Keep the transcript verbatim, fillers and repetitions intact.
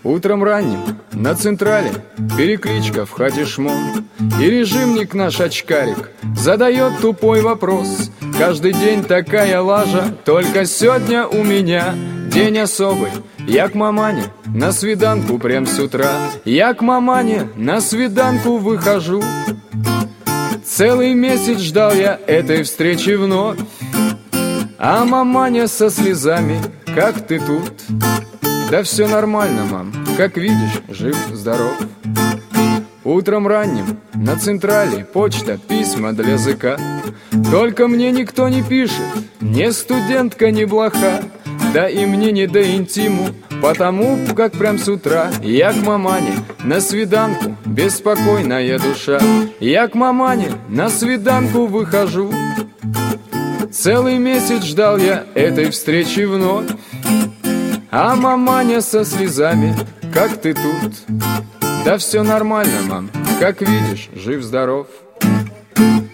Утром ранним на централе перекличка в хате шмон. И режимник наш очкарик задает тупой вопрос. Каждый день такая лажа, только сегодня у меня день особый. Я к мамане на свиданку прям с утра. Я к мамане на свиданку выхожу. Целый месяц ждал я этой встречи вновь. А маманя со слезами: как ты тут? Да все нормально, мам, как видишь, жив-здоров. Утром ранним на централе почта, письма для языка. Только мне никто не пишет, ни студентка, ни блоха. Да и мне не до интиму, потому как прям с утра я к мамане на свиданку, беспокойная душа. Я к мамане на свиданку выхожу. Целый месяц ждал я этой встречи вновь. А маманя со слезами: как ты тут? Да все нормально, мам, как видишь, жив-здоров.